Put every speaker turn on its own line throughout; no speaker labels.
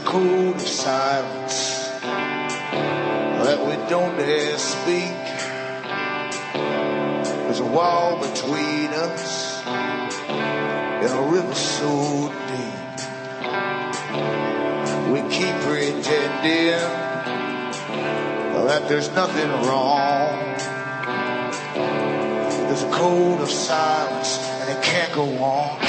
code of silence that we don't dare speak. There's a wall between us and a river so deep. We keep pretending that there's nothing wrong. There's a code of silence and it can't go on.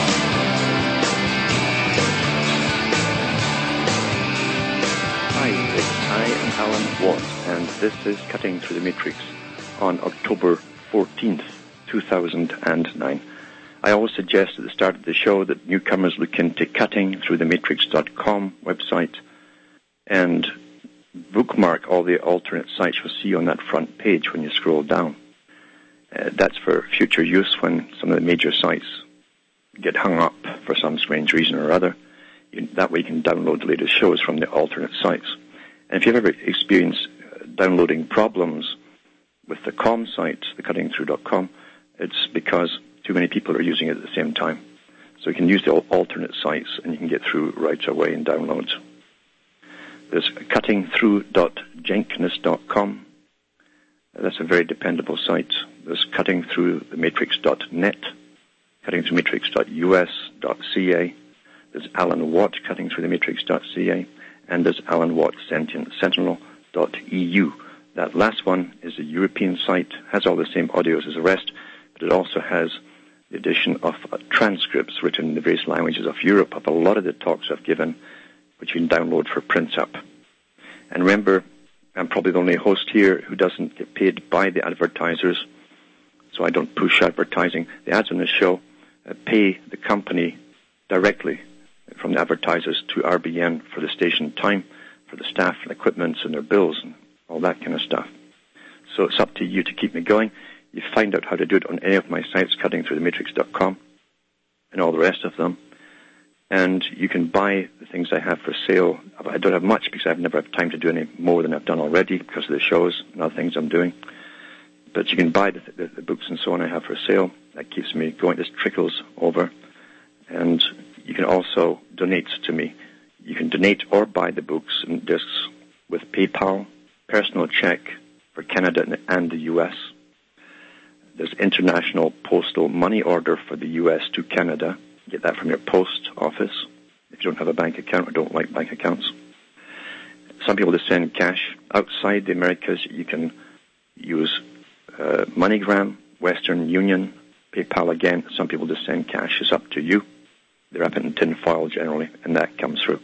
Hi, I am Alan Watt, and this is Cutting Through the Matrix on October 14th, 2009. I always suggest at the start of the show that newcomers look into cuttingthroughthematrix.com website and bookmark all the alternate sites you'll see on that front page when you scroll down. That's for future use when some of the major sites get hung up for some strange reason or other. That way you can download the latest shows from the alternate sites. And if you've ever experienced downloading problems with the com site, the cuttingthrough.com, it's because too many people are using it at the same time. So you can use the alternate sites and you can get through right away in downloads. There's cuttingthrough.jenkins.com. That's a very dependable site. There's cuttingthroughthematrix.net, cuttingthroughthematrix.us.ca. There's Alan Watt, cuttingthroughthematrix.ca, and there's Alan Watt Sentinel.eu. That last one is a European site, has all the same audios as the rest, but it also has the addition of transcripts written in the various languages of Europe of a lot of the talks I've given, which you can download for print up. And remember, I'm probably the only host here who doesn't get paid by the advertisers, so I don't push advertising. The ads on this show pay the company directly from the advertisers to RBN for the station time, for the staff and equipment and their bills and all that kind of stuff. So it's up to you to keep me going. You find out how to do it on any of my sites, cuttingthroughthematrix.com and all the rest of them. And you can buy the things I have for sale. I don't have much because I've never had time to do any more than I've done already because of the shows and other things I'm doing. But you can buy the books and so on I have for sale. That keeps me going. This trickles over. And you can also donate to me. You can donate or buy the books and discs with PayPal, personal check for Canada and the U.S. There's international postal money order for the U.S. to Canada. Get that from your post office if you don't have a bank account or don't like bank accounts. Some people just send cash. Outside the Americas, you can use MoneyGram, Western Union, PayPal again. Some people just send cash. It's up to you. They wrap it in tin foil generally, and that comes through.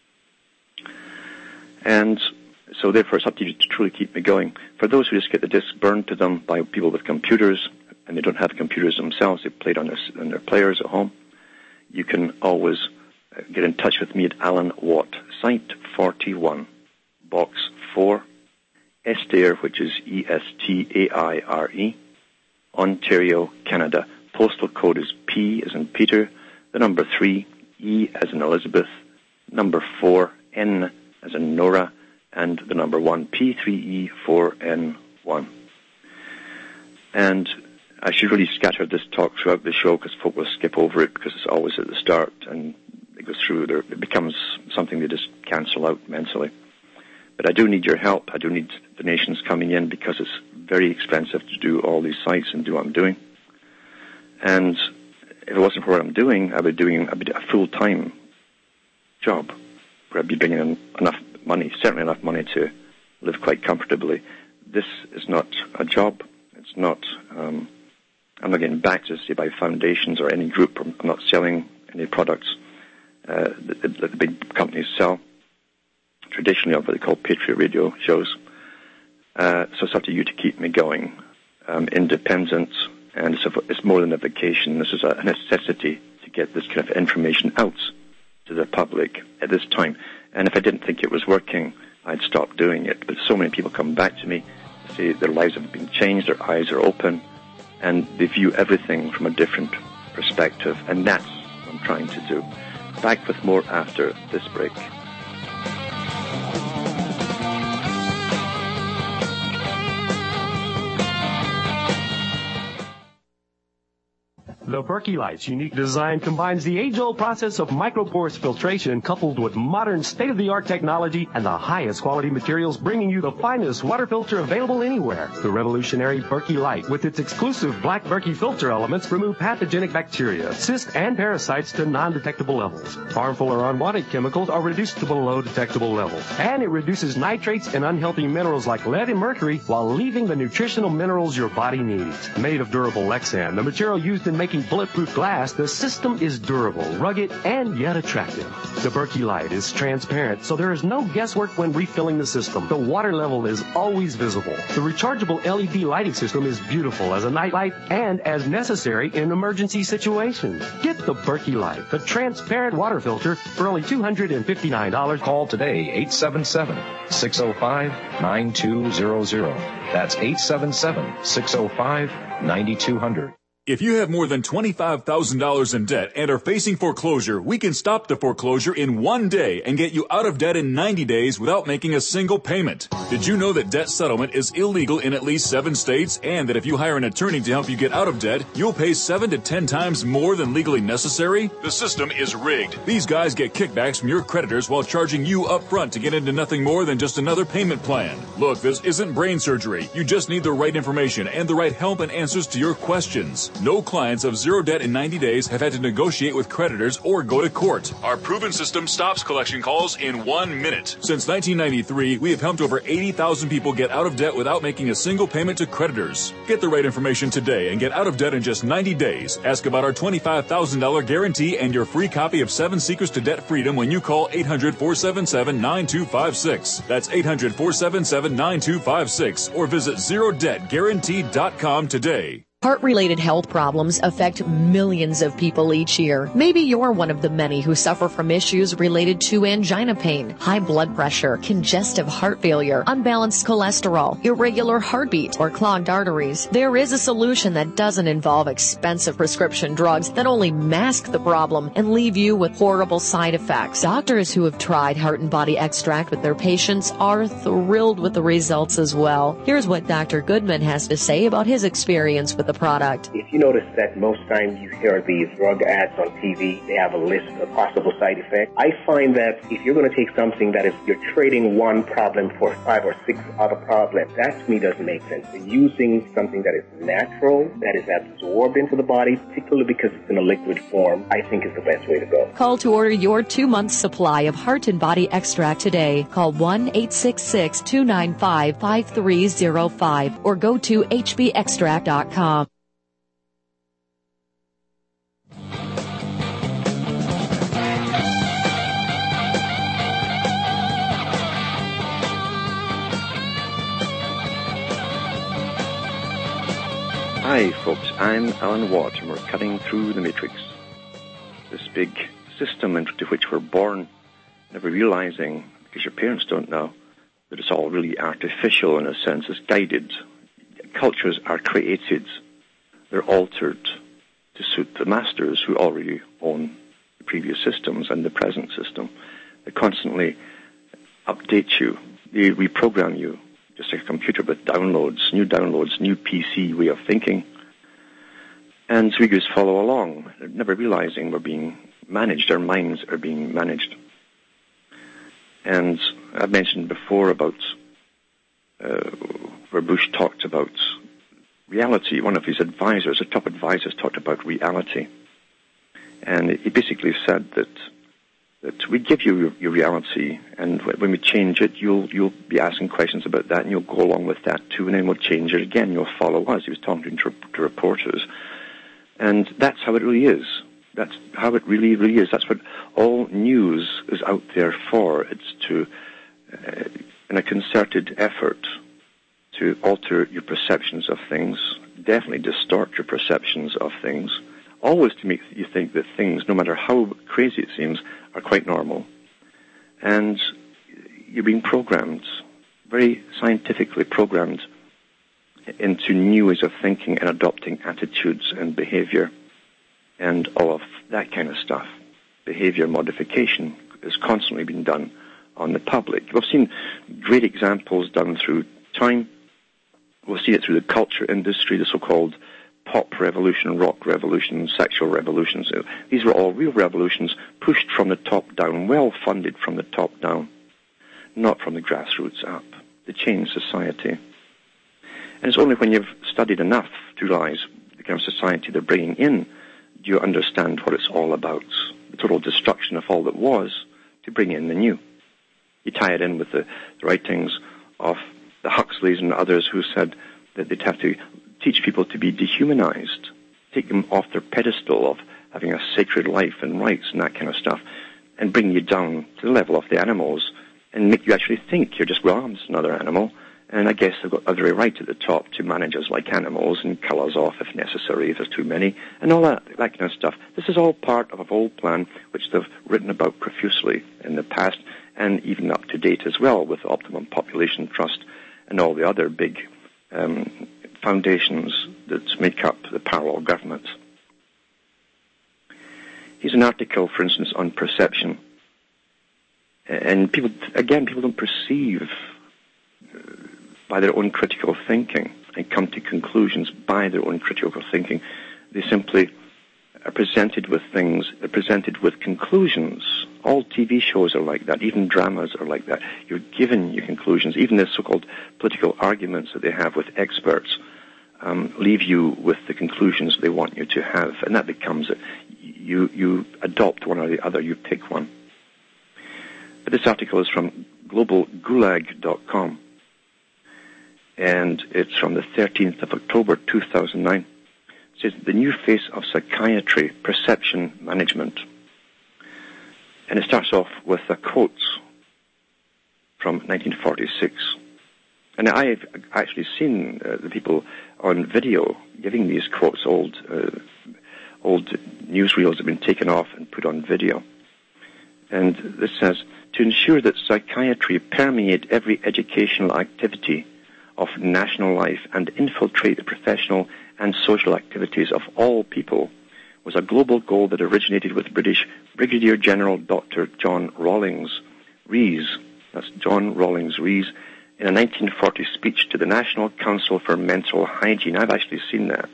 And so therefore it's up to you to truly keep me going. For those who just get the disc burned to them by people with computers, and they don't have computers themselves, they play it on their players at home, you can always get in touch with me at Alan Watt, Site 41, Box 4, Estaire, which is Estaire, Ontario, Canada. Postal code is P as in Peter, the number 3, E as in Elizabeth, number 4, N as in Nora, and the number 1, P3E4N1. And I should really scatter this talk throughout the show because folk will skip over it because it's always at the start and it goes through there. It becomes something they just cancel out mentally. But I do need your help. I do need donations coming in because it's very expensive to do all these sites and do what I'm doing. And if it wasn't for what I'm doing, I'd be a full-time job where I'd be bringing in enough money, certainly enough money to live quite comfortably. This is not a job. It's not, I'm not getting backed, say, by foundations or any group. I'm not selling any products that the big companies sell. Traditionally, of what they call Patriot radio shows. So it's up to you to keep me going. Independent, and it's more than a vacation. This is a necessity to get this kind of information out to the public at this time. And if I didn't think it was working, I'd stop doing it. But so many people come back to me, say their lives have been changed, their eyes are open, and they view everything from a different perspective. And that's what I'm trying to do. Back with more after this break.
The Berkey Light's unique design combines the age-old process of microporous filtration coupled with modern state-of-the-art technology and the highest quality materials, bringing you the finest water filter available anywhere. The revolutionary Berkey Light, with its exclusive black Berkey filter elements, remove pathogenic bacteria, cysts, and parasites to non-detectable levels. Harmful or unwanted chemicals are reduced to below detectable levels. And it reduces nitrates and unhealthy minerals like lead and mercury while leaving the nutritional minerals your body needs. Made of durable Lexan, the material used in making bulletproof glass, the system is durable, rugged, and yet attractive. The Berkey Light is transparent, so there is no guesswork when refilling the system. The water level is always visible. The rechargeable LED lighting system is beautiful as a nightlight and as necessary in emergency situations. Get the Berkey Light, the transparent water filter, for only $259.
Call today, 877-605-9200. That's 877-605-9200.
If you have more than $25,000 in debt and are facing foreclosure, we can stop the foreclosure in 1 day and get you out of debt in 90 days without making a single payment. Did you know that debt settlement is illegal in at least 7 states, and that if you hire an attorney to help you get out of debt, you'll pay 7 to 10 times more than legally necessary? The system is rigged. These guys get kickbacks from your creditors while charging you up front to get into nothing more than just another payment plan. Look, this isn't brain surgery. You just need the right information and the right help and answers to your questions. No clients of zero debt in 90 days have had to negotiate with creditors or go to court. Our proven system stops collection calls in 1 minute. Since 1993, we have helped over 80,000 people get out of debt without making a single payment to creditors. Get the right information today and get out of debt in just 90 days. Ask about our $25,000 guarantee and your free copy of 7 Secrets to Debt Freedom when you call 800-477-9256. That's 800-477-9256 or visit ZeroDebtGuaranteed.com today.
Heart-related health problems affect millions of people each year. Maybe you're one of the many who suffer from issues related to angina pain, high blood pressure, congestive heart failure, unbalanced cholesterol, irregular heartbeat, or clogged arteries. There is a solution that doesn't involve expensive prescription drugs that only mask the problem and leave you with horrible side effects. Doctors who have tried Heart and Body Extract with their patients are thrilled with the results as well. Here's what Dr. Goodman has to say about his experience with the product.
If you notice that most times you hear these drug ads on TV, they have a list of possible side effects. I find that if you're going to take something that is, you're trading one problem for 5 or 6 other problems, that to me doesn't make sense. Using something that is natural, that is absorbed into the body, particularly because it's in a liquid form, I think is the best way to go.
Call to order your 2-month supply of Heart and Body Extract today. Call 1-866-295-5305 or go to hbextract.com.
Hi folks, I'm Alan Watt and we're cutting through the matrix. This big system into which we're born, never realizing, because your parents don't know, that it's all really artificial in a sense. It's guided. Cultures are created. They're altered to suit the masters who already own the previous systems and the present system. They constantly update you. They reprogram you. Just like a computer with downloads, new PC way of thinking. And so we just follow along, never realizing we're being managed, our minds are being managed. And I've mentioned before about where Bush talked about reality. One of his advisors, the top advisors, talked about reality. And he basically said that we give you your reality, and when we change it, you'll be asking questions about that, and you'll go along with that too, and then we'll change it again. You'll follow us. He was talking to reporters, and that's how it really is. That's how it really, really is. That's what all news is out there for. It's to, in a concerted effort, to alter your perceptions of things, definitely distort your perceptions of things, always to make you think that things, no matter how crazy it seems, are quite normal. And you're being programmed, very scientifically programmed, into new ways of thinking and adopting attitudes and behavior and all of that kind of stuff. Behavior modification is constantly being done on the public. We've seen great examples done through time. We'll see it through the culture industry, the so-called pop revolution, rock revolution, sexual revolutions. These were all real revolutions pushed from the top down, well funded from the top down, not from the grassroots up. They changed society. And it's only when you've studied enough to realize the kind of society they're bringing in do you understand what it's all about, the total destruction of all that was to bring in the new. You tie it in with the writings of the Huxleys and others who said that they'd have to teach people to be dehumanized, take them off their pedestal of having a sacred life and rights and that kind of stuff, and bring you down to the level of the animals and make you actually think you're just, well, I'm just another animal, and I guess they've got every right at the top to manage us like animals and kill us off if necessary, if there's too many, and all that kind of stuff. This is all part of a whole plan which they've written about profusely in the past, and even up to date as well with Optimum Population Trust and all the other big foundations that make up the parallel governments. Here's an article, for instance, on perception. And people don't perceive by their own critical thinking and come to conclusions by their own critical thinking. They simply are presented with things, they're presented with conclusions. All TV shows are like that, even dramas are like that. You're given your conclusions. Even the so-called political arguments that they have with experts leave you with the conclusions they want you to have, and that becomes it. You adopt one or the other, you pick one. But this article is from globalgulag.com, and it's from the 13th of October 2009. It says, the new face of psychiatry, perception management. And it starts off with a quote from 1946. And I've actually seen the people on video giving these quotes, old newsreels have been taken off and put on video. And this says, to ensure that psychiatry permeate every educational activity of national life and infiltrate the professional and social activities of all people was a global goal that originated with British Brigadier General Dr. John Rawlings Rees. That's John Rawlings Rees, in a 1940 speech to the National Council for Mental Hygiene. I've actually seen that.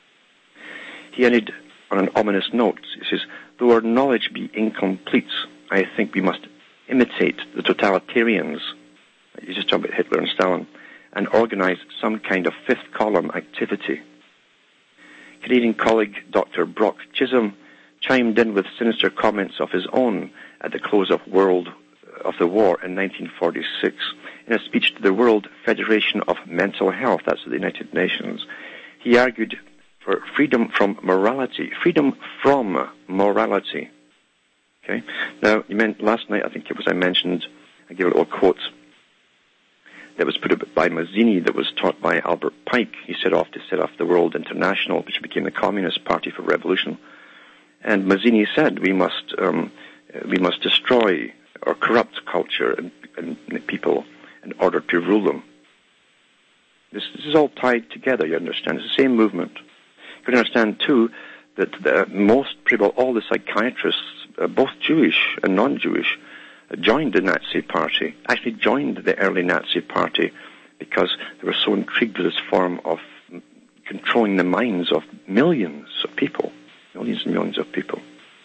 He ended on an ominous note. He says, though our knowledge be incomplete, I think we must imitate the totalitarians, he's just talking about Hitler and Stalin, and organize some kind of fifth column activity. Canadian colleague Dr. Brock Chisholm chimed in with sinister comments of his own at the close of the war in 1946 in a speech to the World Federation of Mental Health, that's the United Nations. He argued for freedom from morality. Freedom from morality. Okay? Now, you meant last night, I think it was I mentioned, I gave a little quote that was put up by Mazzini that was taught by Albert Pike. He set off to set off the World International, which became the Communist Party for Revolution. And Mazzini said we must destroy or corrupt culture and people in order to rule them. This is all tied together, you understand. It's the same movement. You can understand, too, that all the psychiatrists, both Jewish and non-Jewish, joined the Nazi Party, actually joined the early Nazi Party because they were so intrigued with this form of controlling the minds of millions and millions of people.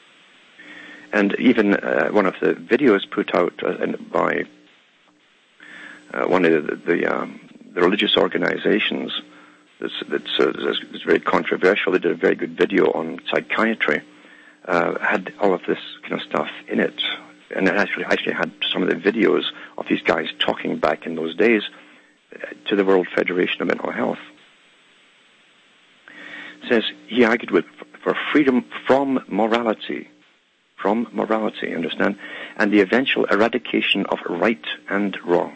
And even one of the videos put out by one of the religious organizations that's very controversial. They did a very good video on psychiatry, had all of this kind of stuff in it. And it actually had some of the videos of these guys talking back in those days to the World Federation of Mental Health. It says he argued for freedom from morality, understand, and the eventual eradication of right and wrong.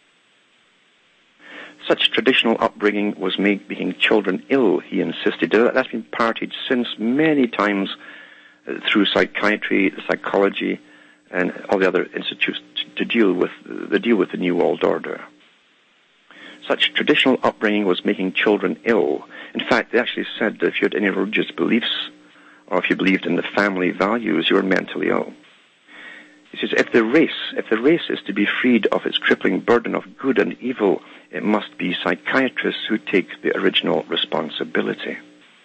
Such traditional upbringing was making children ill, he insisted. That's been partied since many times through psychiatry, psychology, and all the other institutes to deal with the New World Order. Such traditional upbringing was making children ill. In fact, they actually said that if you had any religious beliefs, or if you believed in the family values, you were mentally ill. He says, if the race is to be freed of its crippling burden of good and evil, it must be psychiatrists who take the original responsibility.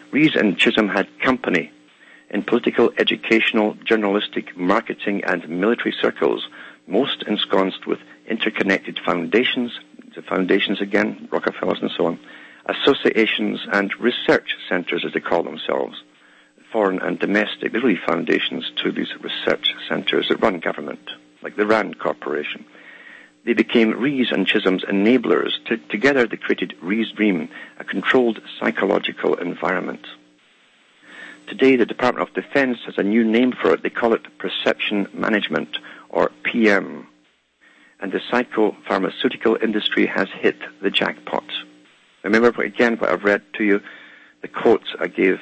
Rees and Chisholm had company in political, educational, journalistic, marketing, and military circles, most ensconced with interconnected foundations, the foundations again, Rockefellers and so on, associations and research centers, as they call themselves, foreign and domestic. They're really foundations to these research centers that run government, like the RAND Corporation. They became Rees and Chisholm's enablers. Together they created Rees' Dream, a controlled psychological environment. Today the Department of Defense has a new name for it. They call it Perception Management, or PM. And the psychopharmaceutical industry has hit the jackpot. Remember, again, what I've read to you, the quotes I gave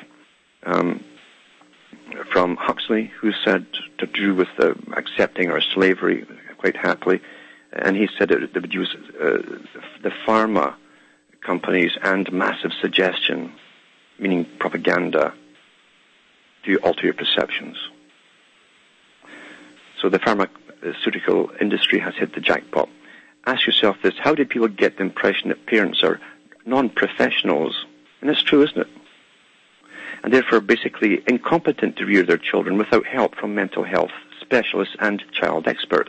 from Huxley, who said to do with accepting our slavery quite happily, and he said they would use the pharma companies and massive suggestion, meaning propaganda, to alter your perceptions. So the pharmaceutical industry has hit the jackpot. Ask yourself this: how did people get the impression that parents are non-professionals? And it's true, isn't it? And therefore basically incompetent to rear their children without help from mental health specialists and child experts.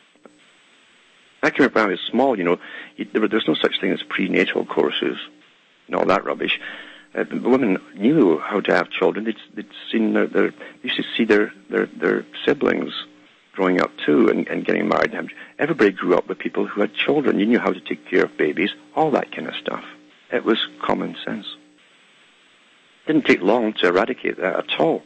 I can remember when I was small, there's no such thing as prenatal courses and all that rubbish. Women knew how to have children. They'd seen they used to see their siblings growing up too and getting married. Everybody grew up with people who had children. You knew how to take care of babies, all that kind of stuff. It was common sense. It didn't take long to eradicate that at all.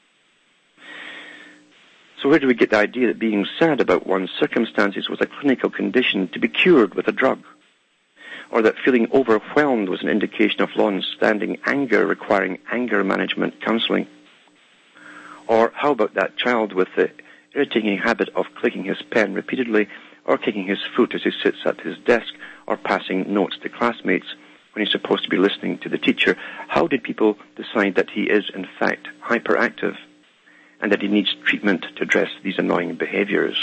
So where do we get the idea that being sad about one's circumstances was a clinical condition to be cured with a drug? Or that feeling overwhelmed was an indication of long-standing anger requiring anger management counseling? Or how about that child with the irritating habit of clicking his pen repeatedly, or kicking his foot as he sits at his desk, or passing notes to classmates when he's supposed to be listening to the teacher? How did people decide that he is, in fact, hyperactive and that he needs treatment to address these annoying behaviors?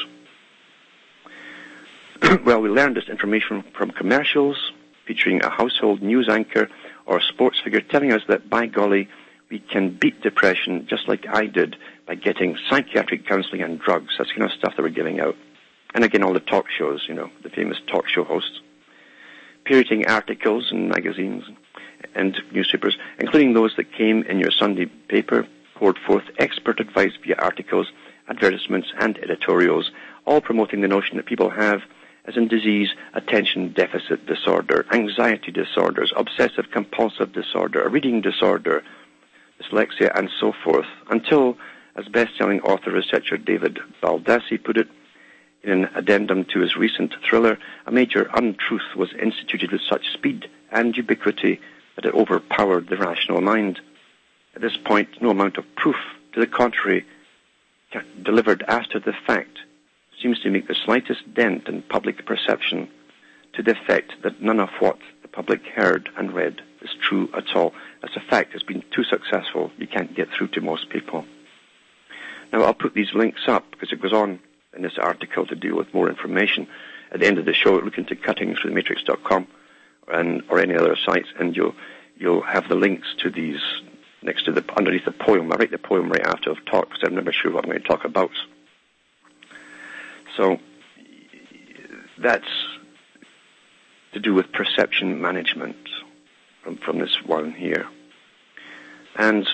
Well, we learned this information from commercials featuring a household news anchor or a sports figure telling us that, by golly, we can beat depression just like I did by getting psychiatric counseling and drugs. That's the kind of stuff that we're giving out. And again, all the talk shows, the famous talk show hosts, parroting articles in magazines and newspapers, including those that came in your Sunday paper, poured forth expert advice via articles, advertisements, and editorials, all promoting the notion that people have, as in disease, attention deficit disorder, anxiety disorders, obsessive compulsive disorder, a reading disorder, dyslexia, and so forth, until, as best-selling author researcher David Baldassi put it, in an addendum to his recent thriller, a major untruth was instituted with such speed and ubiquity that it overpowered the rational mind. At this point, no amount of proof to the contrary, delivered after the fact, seems to make the slightest dent in public perception, to the effect that none of what the public heard and read is true at all. As a fact, has been too successful, you can't get through to most people. Now, I'll put these links up because it goes on in this article to deal with more information. At the end of the show, look into cuttingthroughthematrix.com or any other sites, and you'll have the links to these next to underneath the poem. I write the poem right after I've talked because I'm never sure what I'm going to talk about. So that's to do with perception management from this one here. And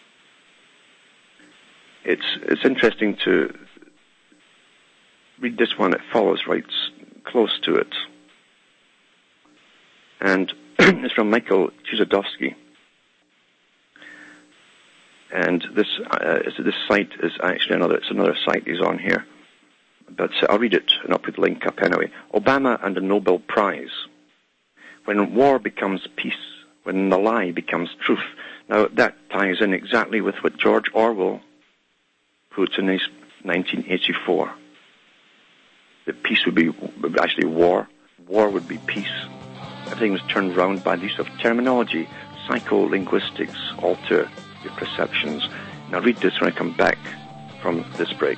it's interesting to read this one. It follows right close to it. And it's from Michael Chuzadovsky. And this site is actually another site he's on here. But I'll read it and I'll put the link up anyway. Obama and the Nobel Prize. When war becomes peace, when the lie becomes truth. Now that ties in exactly with what George Orwell puts in his 1984. That peace would be actually war. War would be peace. Everything was turned around by the use of terminology. Psycholinguistics alter your perceptions. Now read this when I come back from this break.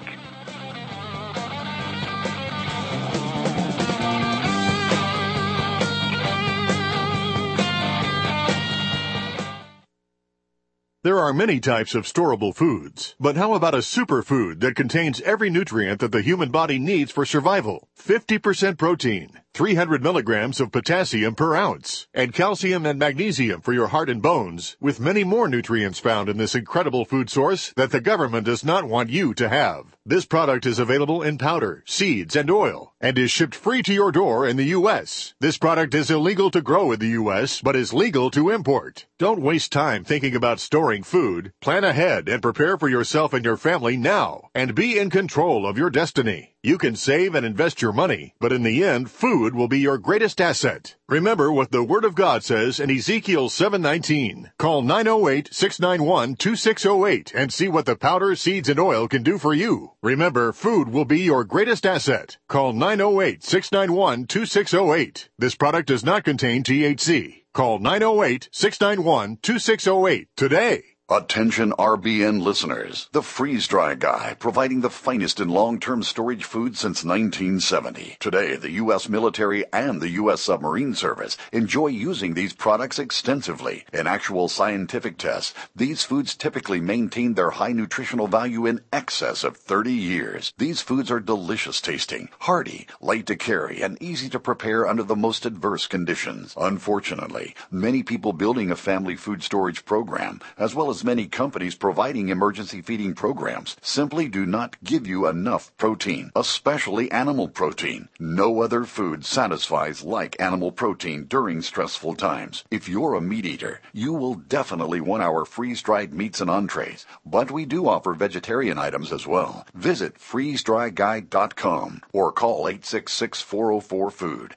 There are many types of storable foods, but how about a superfood that contains every nutrient that the human body needs for survival? 50% protein, 300 milligrams of potassium per ounce, and calcium and magnesium for your heart and bones, with many more nutrients found in this incredible food source that the government does not want you to have. This product is available in powder, seeds, and oil, and is shipped free to your door in the U.S. This product is illegal to grow in the U.S., but is legal to import. Don't waste time thinking about storing food. Plan ahead and prepare for yourself and your family now, and be in control of your destiny. You can save and invest your money, but in the end, food will be your greatest asset. Remember what the Word of God says in Ezekiel 7:19. Call 908-691-2608 and see what the powder, seeds, and oil can do for you. Remember, food will be your greatest asset. Call 908-691-2608. This product does not contain THC. Call 908-691-2608 today.
Attention RBN listeners. The Freeze Dry Guy, providing the finest in long-term storage food since 1970. Today, the U.S. military and the U.S. submarine service enjoy using these products extensively. In actual scientific tests, these foods typically maintain their high nutritional value in excess of 30 years. These foods are delicious tasting, hearty, light to carry, and easy to prepare under the most adverse conditions. Unfortunately, many people building a family food storage program, as well as many companies providing emergency feeding programs, simply do not give you enough protein, especially animal protein. No other food satisfies like animal protein during stressful times. If you're a meat eater, you will definitely want our freeze-dried meats and entrees, but we do offer vegetarian items as well. Visit freezedryguide.com or call 866-404-FOOD,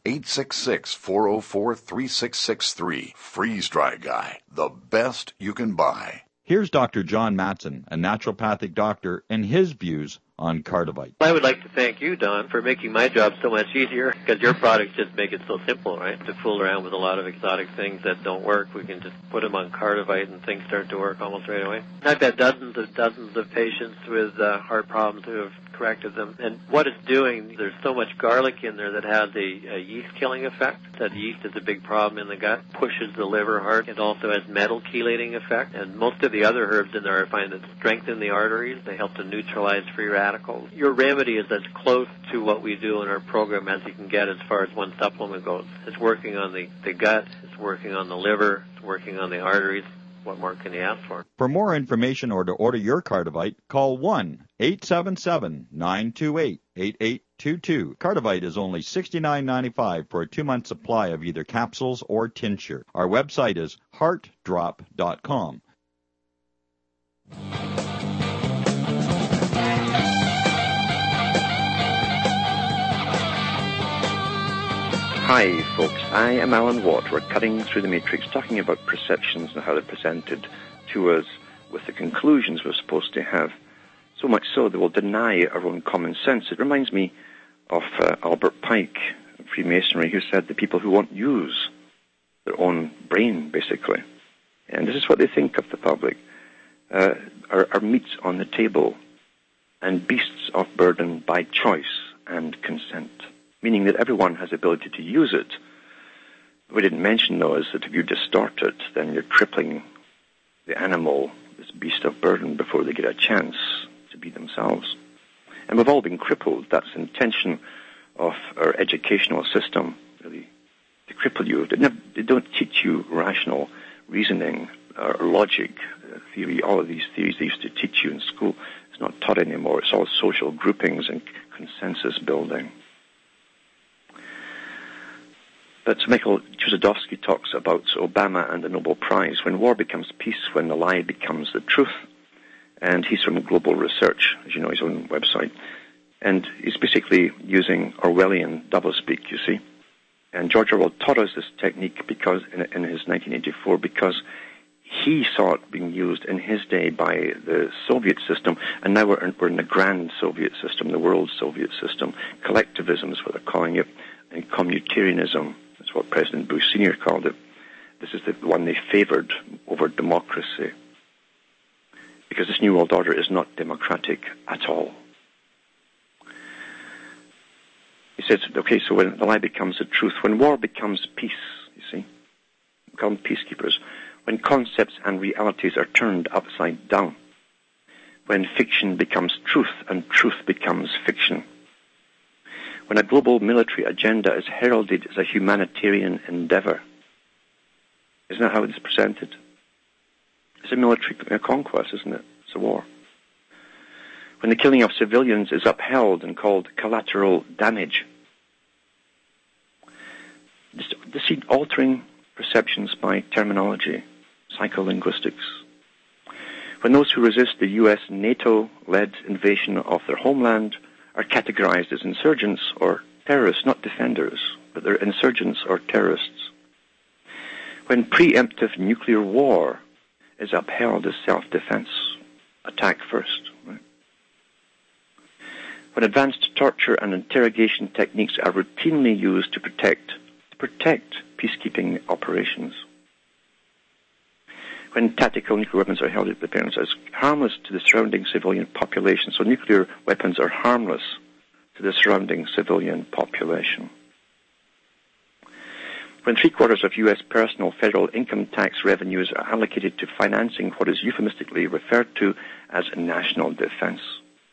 866-404-3663. Freeze Dry Guy, the best you can buy.
Here's Dr. John Matson, a naturopathic doctor, and his views on Cardivite.
I would like to thank you, Don, for making my job so much easier, because your products just make it so simple, right? To fool around with a lot of exotic things that don't work, we can just put them on Cardivite and things start to work almost right away. I've had dozens of patients with heart problems who have corrected them. And what it's doing, there's so much garlic in there that has a yeast-killing effect. That yeast is a big problem in the gut, pushes the liver hard. It also has metal chelating effect. And most of the other herbs in there I find that strengthen the arteries. They help to neutralize free radicals. Your remedy is as close to what we do in our program as you can get as far as one supplement goes. It's working on the gut, it's working on the liver, it's working on the arteries. What more can you ask for?
For more information or to order your Cardivite, call 1-877-928-8822. Cardivite is only $69.95 for a 2-month supply of either capsules or tincture. Our website is heartdrop.com.
Hi, folks. I am Alan Watt. We're cutting through the matrix, talking about perceptions and how they're presented to us with the conclusions we're supposed to have. So much so that we'll deny our own common sense. It reminds me of Albert Pike, Freemasonry, who said the people who won't use their own brain, basically. And this is what they think of the public. Are meats on the table and beasts of burden by choice and consent, meaning that everyone has the ability to use it. What we didn't mention, though, is that if you distort it, then you're crippling the animal, this beast of burden, before they get a chance to be themselves. And we've all been crippled. That's the intention of our educational system, really, to cripple you. They don't teach you rational reasoning or logic, theory. All of these theories they used to teach you in school, it's not taught anymore. It's all social groupings and consensus building. But Michael Chuzadovsky talks about Obama and the Nobel Prize, when war becomes peace, when the lie becomes the truth. And he's from Global Research, as you know, his own website. And he's basically using Orwellian doublespeak, you see. And George Orwell taught us this technique because in his 1984, because he saw it being used in his day by the Soviet system, and now we're in the grand Soviet system, the world Soviet system. Collectivism is what they're calling it, and communitarianism. That's what President Bush Sr. called it. This is the one they favored over democracy. Because this New World Order is not democratic at all. He says, okay, so when the lie becomes the truth, when war becomes peace, you see, we call them peacekeepers. when concepts and realities are turned upside down, when fiction becomes truth and truth becomes fiction, when a global military agenda is heralded as a humanitarian endeavor. Isn't that how it's presented? It's a military conquest, isn't it? It's a war. When the killing of civilians is upheld and called collateral damage. This is altering perceptions by terminology, psycholinguistics. When those who resist the U.S. NATO-led invasion of their homeland are categorized as insurgents or terrorists, not defenders, but they're insurgents or terrorists. When preemptive nuclear war is upheld as self-defense, attack first. Right? When advanced torture and interrogation techniques are routinely used to protect peacekeeping operations. When tactical nuclear weapons are held at the parents as harmless to the surrounding civilian population. So nuclear weapons are harmless to the surrounding civilian population. When 3/4 of U.S. personal federal income tax revenues are allocated to financing what is euphemistically referred to as national defense.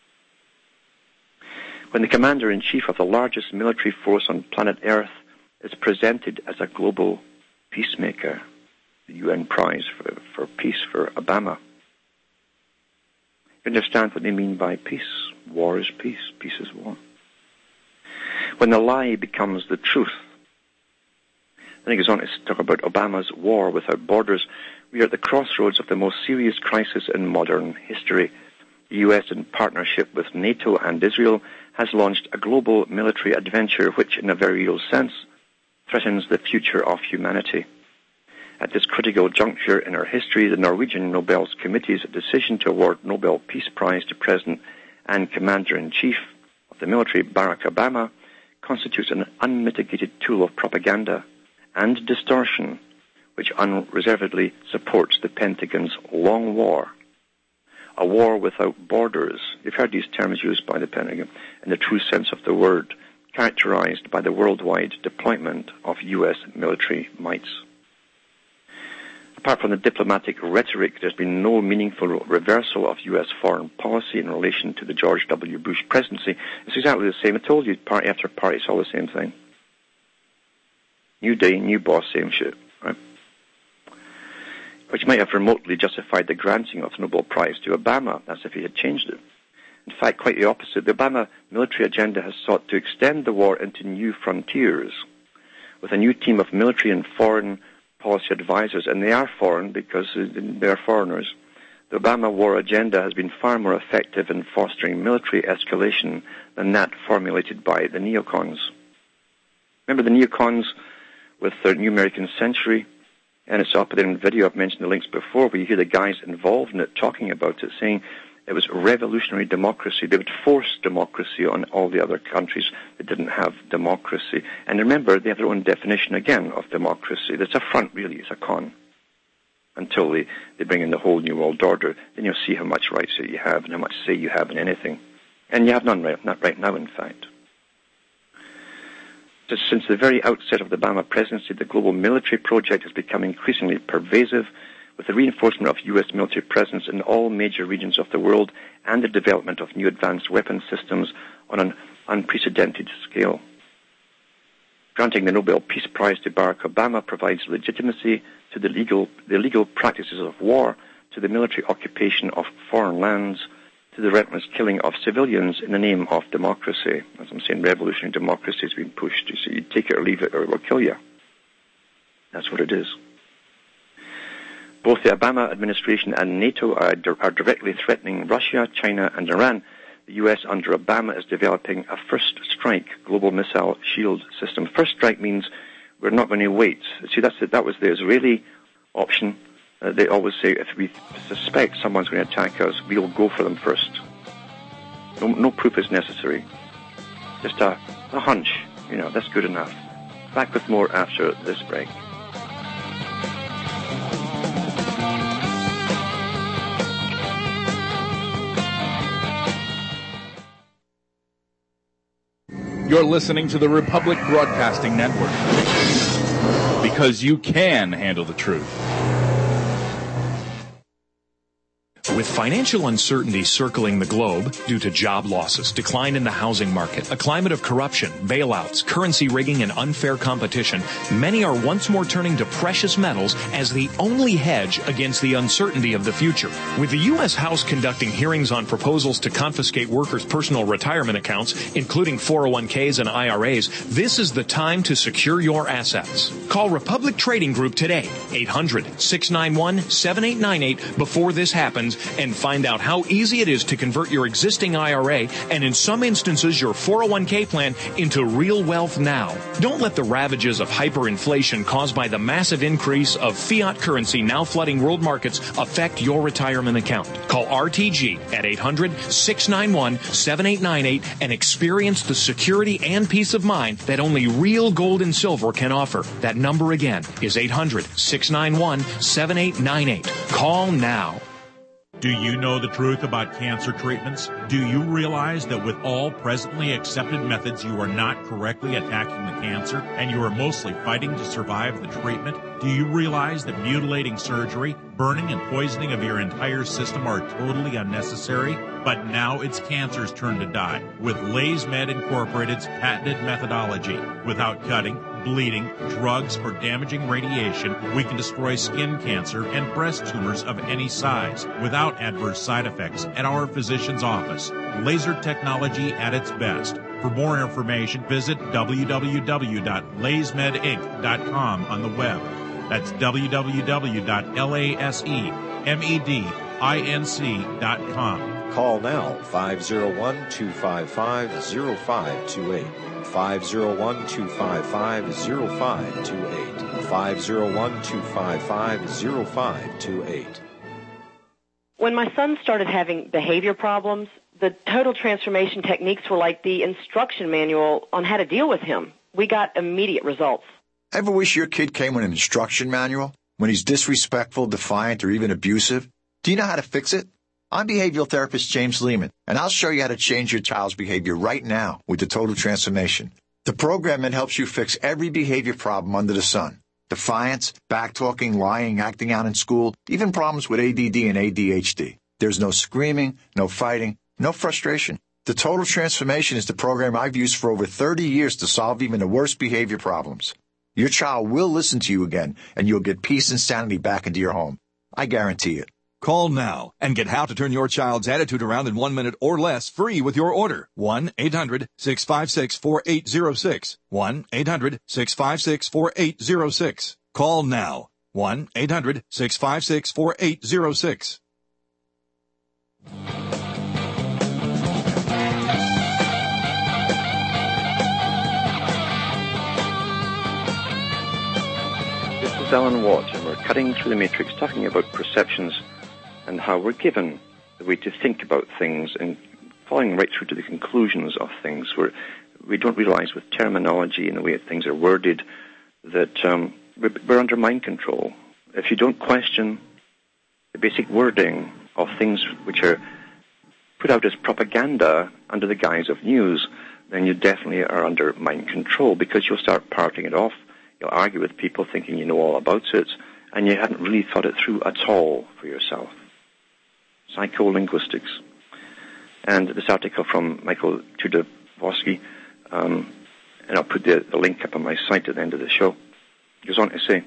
When the commander-in-chief of the largest military force on planet Earth is presented as a global peacemaker, the UN Prize for Peace for Obama. You understand what they mean by peace? War is peace. Peace is war. When the lie becomes the truth. Then he goes on to talk about Obama's war without borders. We are at the crossroads of the most serious crisis in modern history. The U.S., in partnership with NATO and Israel, has launched a global military adventure which, in a very real sense, threatens the future of humanity. At this critical juncture in our history, the Norwegian Nobel Committee's decision to award Nobel Peace Prize to President and Commander-in-Chief of the military, Barack Obama, constitutes an unmitigated tool of propaganda and distortion which unreservedly supports the Pentagon's long war. A war without borders. You've heard these terms used by the Pentagon in the true sense of the word, characterized by the worldwide deployment of U.S. military mights. Apart from the diplomatic rhetoric, there's been no meaningful reversal of U.S. foreign policy in relation to the George W. Bush presidency. It's exactly the same. I told you, party after party, it's all the same thing. New day, new boss, same shit, right? Which might have remotely justified the granting of the Nobel Prize to Obama, as if he had changed it. In fact, quite the opposite. The Obama military agenda has sought to extend the war into new frontiers, with a new team of military and foreign policy advisors, and they are foreign because they are foreigners. The Obama war agenda has been far more effective in fostering military escalation than that formulated by the neocons. Remember the neocons with their New American Century? And it's up there in video. I've mentioned the links before, where you hear the guys involved in it talking about it, saying it was revolutionary democracy. They would force democracy on all the other countries that didn't have democracy. And remember, they have their own definition, again, of democracy. It's a front, really. It's a con. Until they bring in the whole New World Order, then you'll see how much rights you have and how much say you have in anything. And you have none not right now, in fact. Since the very outset of the Obama presidency, the global military project has become increasingly pervasive, with the reinforcement of U.S. military presence in all major regions of the world and the development of new advanced weapons systems on an unprecedented scale. Granting the Nobel Peace Prize to Barack Obama provides legitimacy to the legal practices of war, to the military occupation of foreign lands, to the relentless killing of civilians in the name of democracy. As I'm saying, revolutionary democracy is being pushed. So you take it or leave it, or it will kill you. That's what it is. Both the Obama administration and NATO are directly threatening Russia, China, and Iran. The U.S. under Obama is developing a first strike global missile shield system. First strike means we're not going to wait. See, that was the Israeli option. They always say, if we suspect someone's going to attack us, we'll go for them first. No proof is necessary. Just a hunch. That's good enough. Back with more after this break.
You're listening to the Republic Broadcasting Network. Because you can handle the truth.
With financial uncertainty circling the globe due to job losses, decline in the housing market, a climate of corruption, bailouts, currency rigging, and unfair competition, many are once more turning to precious metals as the only hedge against the uncertainty of the future. With the U.S. House conducting hearings on proposals to confiscate workers' personal retirement accounts, including 401ks and IRAs, this is the time to secure your assets. Call Republic Trading Group today, 800-691-7898 before this happens, and find out how easy it is to convert your existing IRA and in some instances your 401k plan into real wealth now. Don't let the ravages of hyperinflation caused by the massive increase of fiat currency now flooding world markets affect your retirement account. Call RTG at 800-691-7898 and experience the security and peace of mind that only real gold and silver can offer. That number again is 800-691-7898. Call now.
Do you know the truth about cancer treatments? Do you realize that with all presently accepted methods, you are not correctly attacking the cancer and you are mostly fighting to survive the treatment? Do you realize that mutilating surgery, burning and poisoning of your entire system are totally unnecessary? But now it's cancer's turn to die with LaysMed Incorporated's patented methodology. Without cutting, bleeding, drugs, or damaging radiation, we can destroy skin cancer and breast tumors of any size without adverse side effects at our physician's office. Laser technology at its best. For more information, visit www.laysmedinc.com on the web. That's www.lasemedinc.com.
Call now, 501-255-0528. 501-255-0528. 501-255-0528.
When my son started having behavior problems, the total transformation techniques were like the instruction manual on how to deal with him. We got immediate results.
Ever wish your kid came with an instruction manual? When he's disrespectful, defiant, or even abusive? Do you know how to fix it? I'm behavioral therapist James Lehman, and I'll show you how to change your child's behavior right now with the Total Transformation. The program that helps you fix every behavior problem under the sun. Defiance, backtalking, lying, acting out in school, even problems with ADD and ADHD. There's no screaming, no fighting, no frustration. The Total Transformation is the program I've used for over 30 years to solve even the worst behavior problems. Your child will listen to you again, and you'll get peace and sanity back into your home. I guarantee it.
Call now and get how to turn your child's attitude around in 1 minute or less free with your order. 1-800-656-4806. 1-800-656-4806. Call now. 1-800-656-4806.
This is Alan Watt, and we're cutting through the matrix, talking about perceptions and how we're given the way to think about things and following right through to the conclusions of things, where we don't realize with terminology and the way things are worded that we're under mind control. If you don't question the basic wording of things which are put out as propaganda under the guise of news, then you definitely are under mind control, because you'll start parting it off. You'll argue with people thinking you know all about it, and you hadn't really thought it through at all for yourself. Psycholinguistics. And this article from Michael Tudorowski, and I'll put the link up on my site at the end of the show, goes on to say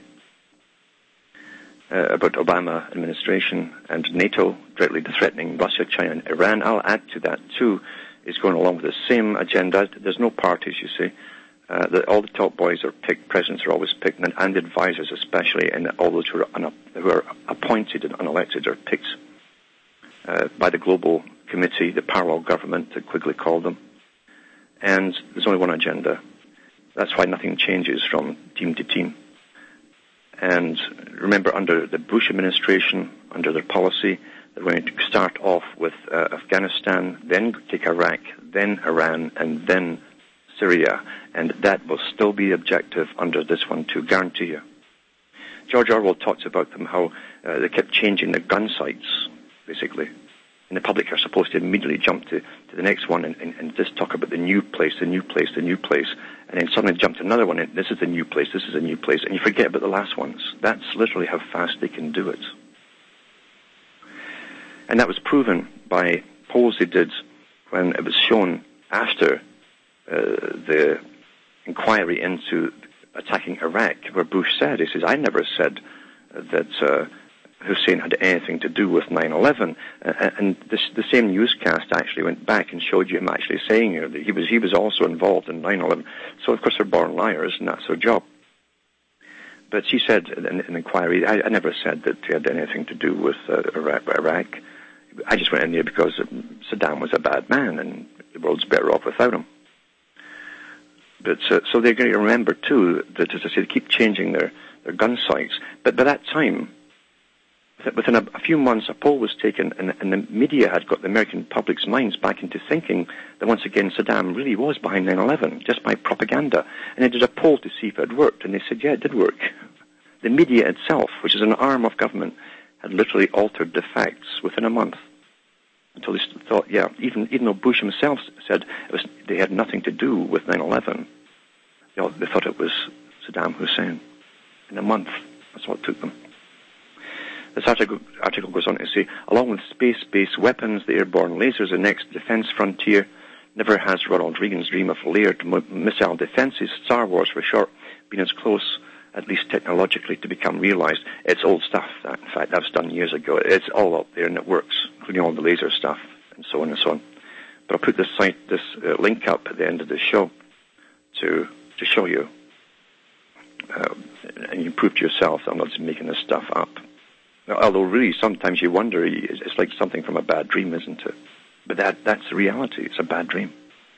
about Obama administration and NATO directly threatening Russia, China, and Iran. I'll add to that, too, is going along with the same agenda. There's no parties, you see. All the top boys are picked, presidents are always picked, and advisors especially, and all those who are appointed and unelected are picked by the global committee, the parallel government, that Quigley called them. And there's only one agenda. That's why nothing changes from team to team. And remember, under the Bush administration, under their policy, they're going to start off with Afghanistan, then take Iraq, then Iran, and then Syria. And that will still be the objective under this one, too, guarantee you. George Orwell talks about them, how they kept changing their gun sights, basically. And the public are supposed to immediately jump to the next one and just talk about the new place, the new place, the new place, and then suddenly jump to another one, and this is the new place, this is a new place, and you forget about the last ones. That's literally how fast they can do it. And that was proven by polls they did when it was shown after the inquiry into attacking Iraq, where Bush said, he says, I never said that Hussein had anything to do with 9/11. And the same newscast actually went back and showed you him actually saying that he was also involved in 9/11. So, of course, they're born liars, and that's their job. But she said in the inquiry, I never said that he had anything to do with Iraq. I just went in there because Saddam was a bad man, and the world's better off without him. But so they're going to remember, too, that, as I say, they keep changing their gun sights. But by that time, within a few months, a poll was taken, and the media had got the American public's minds back into thinking that, once again, Saddam really was behind 9/11, just by propaganda. And they did a poll to see if it had worked, and they said, yeah, it did work. The media itself, which is an arm of government, had literally altered the facts within a month. Until they thought, yeah, even though Bush himself said they had nothing to do with 9/11, they thought it was Saddam Hussein. In a month, that's what it took them. This article goes on to say, along with space-based weapons, the airborne lasers, the next defense frontier. Never has Ronald Reagan's dream of layered missile defenses, Star Wars for short, been as close, at least technologically, to become realized. It's old stuff. In fact, that was done years ago. It's all up there, and it works, including all the laser stuff, and so on and so on. But I'll put this link up at the end of the show to show you, and you prove to yourself that I'm not just making this stuff up. Now, although really sometimes you wonder, it's like something from a bad dream, isn't it? But that's the reality. It's a bad dream.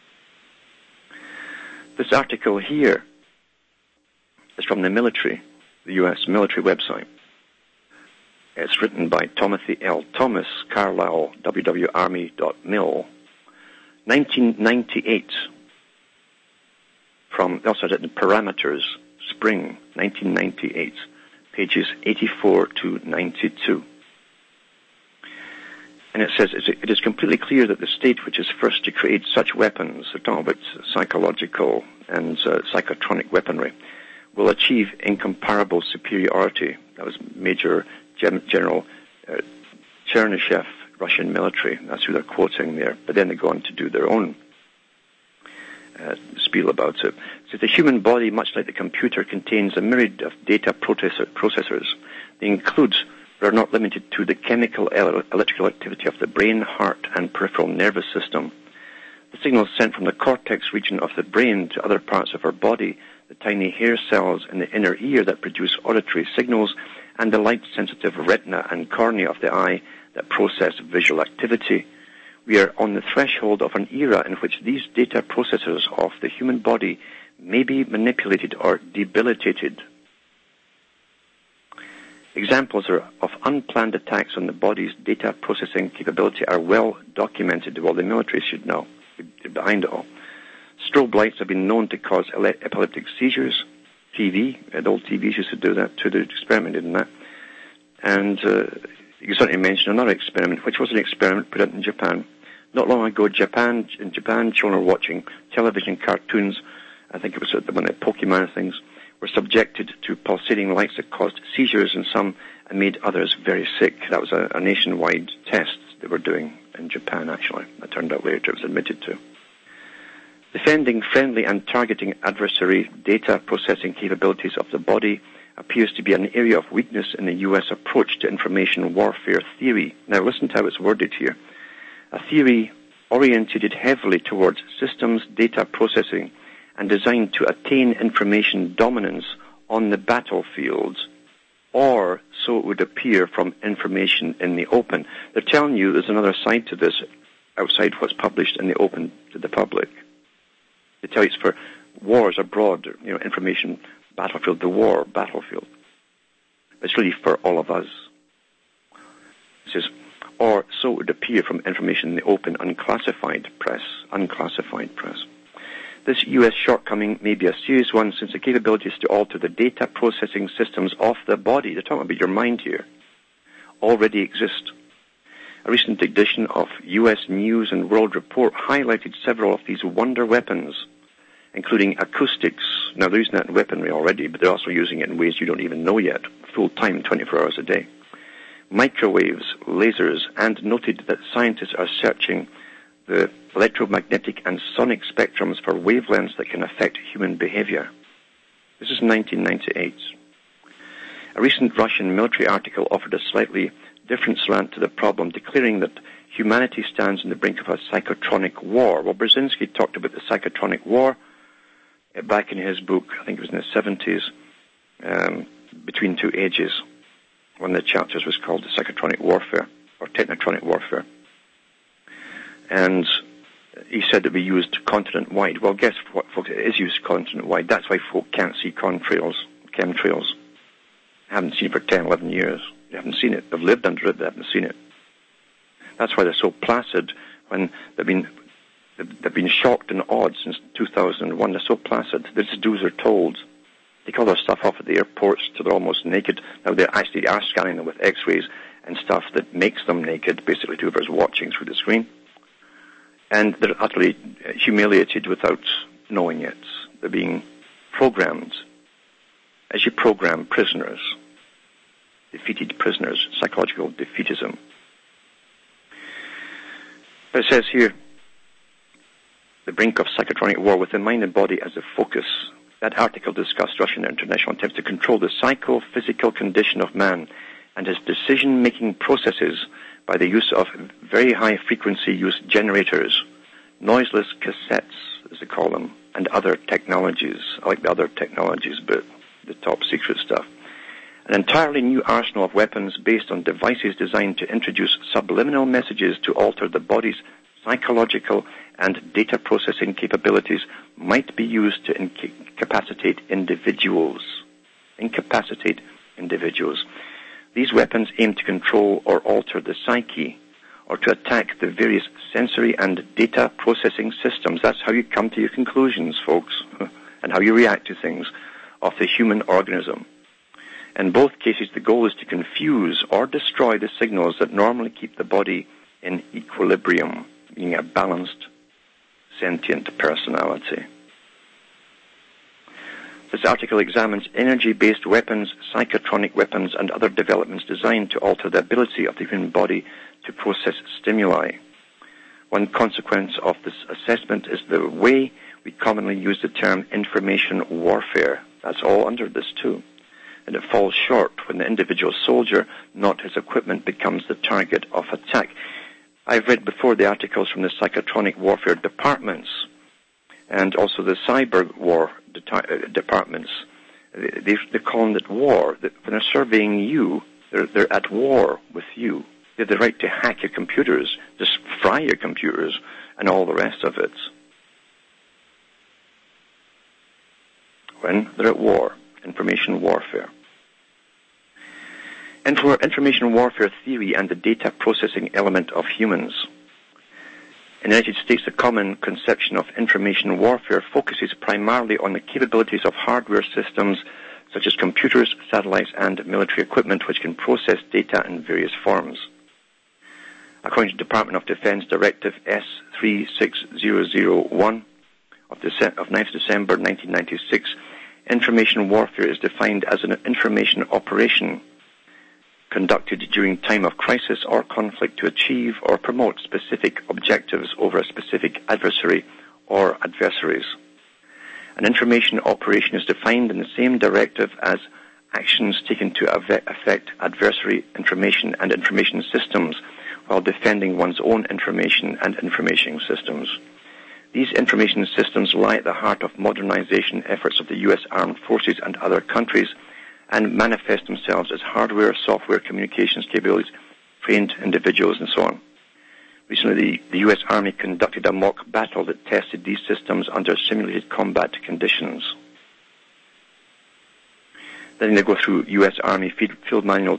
This article here is from the military, the U.S. military website. It's written by Timothy L. Thomas, Carlisle, www.army.mil. 1998. They also had it in Parameters, Spring, 1998. Pages 84 to 92. And it says, it is completely clear that the state which is first to create such weapons, they're talking about psychological and psychotronic weaponry, will achieve incomparable superiority. That was Major General Chernyshev, Russian military. That's who they're quoting there. But then they go on to do their own spiel about it. So the human body, much like the computer, contains a myriad of data processors. They include, but are not limited to, the chemical electrical activity of the brain, heart, and peripheral nervous system. The signals sent from the cortex region of the brain to other parts of our body, the tiny hair cells in the inner ear that produce auditory signals, and the light-sensitive retina and cornea of the eye that process visual activity. We are on the threshold of an era in which these data processors of the human body may be manipulated or debilitated. Examples of unplanned attacks on the body's data processing capability are well documented. Well, the military should know. They're behind it all. Strobe lights have been known to cause epileptic seizures. The old TVs used to do that too. They experimented in that. And you certainly mentioned another experiment, which was an experiment put out in Japan. Not long ago, in Japan, children were watching television cartoons. I think it was one of the Pokemon things, were subjected to pulsating lights that caused seizures in some and made others very sick. That was a nationwide test they were doing in Japan, actually. It turned out later it was admitted to. Defending friendly and targeting adversary data processing capabilities of the body appears to be an area of weakness in the U.S. approach to information warfare theory. Now listen to how it's worded here. A theory oriented heavily towards systems data processing and designed to attain information dominance on the battlefield, or so it would appear from information in the open. They're telling you there's another side to this outside what's published in the open to the public. They tell you it's for wars abroad, information battlefield, the war battlefield. It's really for all of us. It says, or so it would appear from information in the open, unclassified press. This U.S. shortcoming may be a serious one, since the capabilities to alter the data processing systems of the body, they're talking about your mind here, already exist. A recent edition of U.S. News and World Report highlighted several of these wonder weapons, including acoustics. Now, they're using that in weaponry already, but they're also using it in ways you don't even know yet, full-time, 24 hours a day. microwaves, lasers, and noted that scientists are searching the electromagnetic and sonic spectrums for wavelengths that can affect human behavior. This is 1998. A recent Russian military article offered a slightly different slant to the problem, declaring that humanity stands on the brink of a psychotronic war. Well, Brzezinski talked about the psychotronic war back in his book, I think it was in the 70s, Between Two Ages. One of the chapters was called The Psychotronic Warfare, or Technotronic Warfare. And he said that we used continent-wide. Well, guess what, folks? It is used continent-wide. That's why folk can't see chemtrails. I haven't seen it for 10, 11 years. They haven't seen it. They've lived under it. They haven't seen it. That's why they're so placid when they've been shocked and awed since 2001. They're so placid. They just do as they're told. They call their stuff off at the airports till they're almost naked. Now they actually are scanning them with X-rays and stuff that makes them naked, basically to whoever's watching through the screen. And they're utterly humiliated without knowing it. They're being programmed. As you program prisoners, defeated prisoners, psychological defeatism. But it says here, the brink of psychotronic war with the mind and body as a focus. That article discussed Russian international attempts to control the psychophysical condition of man and his decision-making processes by the use of very high-frequency use generators, noiseless cassettes, as they call them, and other technologies. I like the other technologies, but the top-secret stuff. An entirely new arsenal of weapons based on devices designed to introduce subliminal messages to alter the body's psychological and data processing capabilities might be used to incapacitate individuals. These weapons aim to control or alter the psyche or to attack the various sensory and data processing systems. That's how you come to your conclusions, folks, and how you react to things of the human organism. In both cases, the goal is to confuse or destroy the signals that normally keep the body in equilibrium, meaning a balanced, sentient personality. This article examines energy-based weapons, psychotronic weapons, and other developments designed to alter the ability of the human body to process stimuli. One consequence of this assessment is the way we commonly use the term information warfare. That's all under this too. And it falls short when the individual soldier, not his equipment, becomes the target of attack. I've read before the articles from the psychotronic warfare departments and also the cyber war departments. They're calling it war. When they're surveying you, they're at war with you. They have the right to hack your computers, just fry your computers, and all the rest of it. When they're at war. Information warfare. And for information warfare theory and the data processing element of humans. In the United States, the common conception of information warfare focuses primarily on the capabilities of hardware systems such as computers, satellites, and military equipment which can process data in various forms. According to Department of Defense Directive S36001 of 9th December 1996, information warfare is defined as an information operation conducted during time of crisis or conflict to achieve or promote specific objectives over a specific adversary or adversaries. An information operation is defined in the same directive as actions taken to affect adversary information and information systems while defending one's own information and information systems. These information systems lie at the heart of modernization efforts of the U.S. Armed Forces and other countries and manifest themselves as hardware, software, communications capabilities, trained individuals, and so on. Recently, the U.S. Army conducted a mock battle that tested these systems under simulated combat conditions. Then they go through U.S. Army Field Manual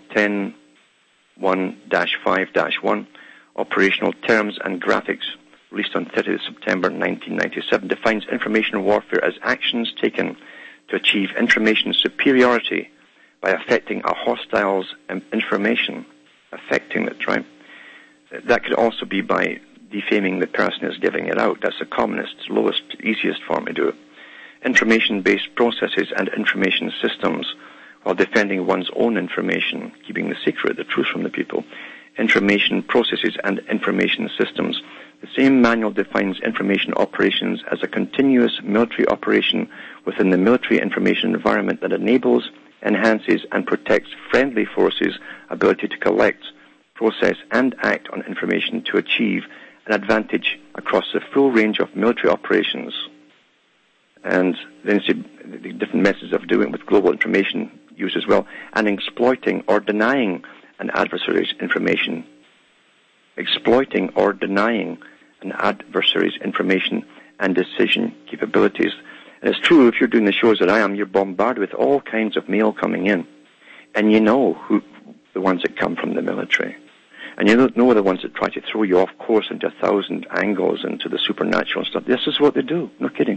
10-1-5-1, Operational Terms and Graphics, released on 30th September 1997, defines information warfare as actions taken to achieve information superiority by affecting a hostile's information. Affecting it, right? That could also be by defaming the person who's giving it out. That's the commonest, lowest, easiest form to do it. Information-based processes and information systems while defending one's own information, keeping the secret, the truth from the people. Information processes and information systems. The same manual defines information operations as a continuous military operation within the military information environment that enables, enhances, and protects friendly forces' ability to collect, process, and act on information to achieve an advantage across the full range of military operations. And then you see the different methods of doing it with global information use as well, and exploiting or denying an adversary's information. Exploiting or denying an adversary's information and decision capabilities. And it's true, if you're doing the shows that I am, you're bombarded with all kinds of mail coming in. And you know who the ones that come from the military. And you don't know the ones that try to throw you off course into 1,000 angles into the supernatural stuff. This is what they do. No kidding.